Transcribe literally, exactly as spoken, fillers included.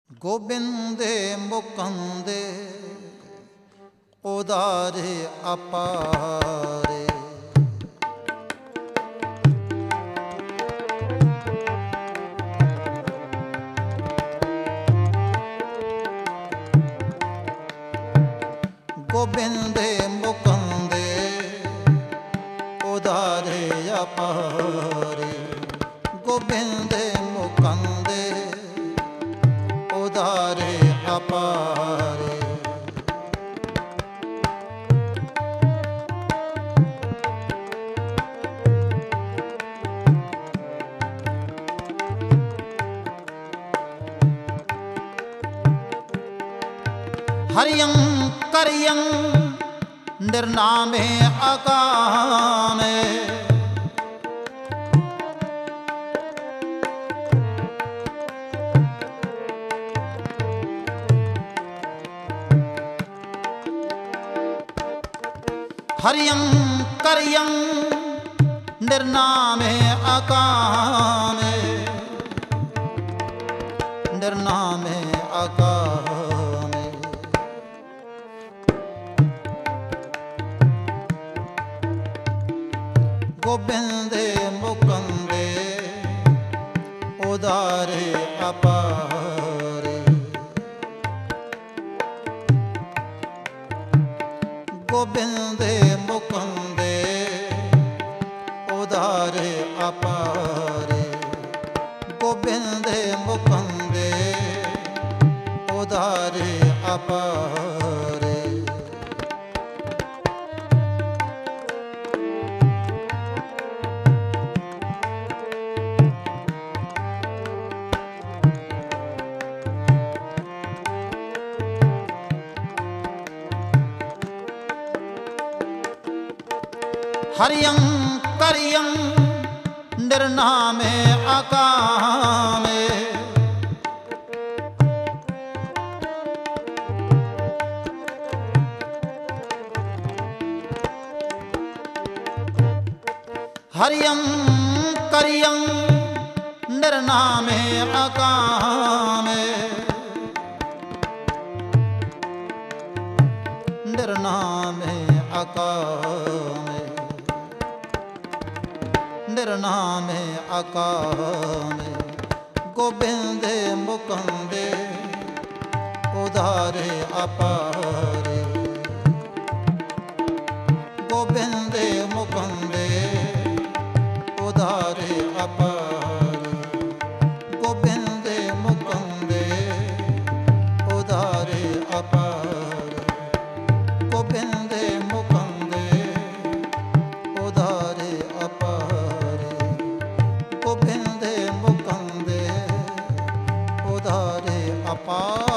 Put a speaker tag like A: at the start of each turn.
A: गोबिंदे Mukunde उदारे अपारे। गोबिंदे Mukunde उदारे अपारे। गोबिंदे Mukunde उदारे अपारे। हरियं करियं निर्नामे अकामे। हरियं करियं निर्नामे अकामे। निर्नामे अकामे। गोबिंदे Mukunde उदारे अपारे। गोबिंदे Mukunde उदारे अपारे। गोबिंदे Mukunde उदारे अपारे। हरियं करियं निर्नामे अकामे। हरियं करियं निर्नामे अकामे। निर्नामे अकामे। निर्नामे अकामे। गोबिंदे Mukunde उदारे अपारे। गोबिंदे Mukunde उदारे अपारे। गोबिंदे Mukunde उदारे अपारे। गोबिंदे Mukunde उदारे अपारे। गोबिंदे Mukunde उदारे अपारे।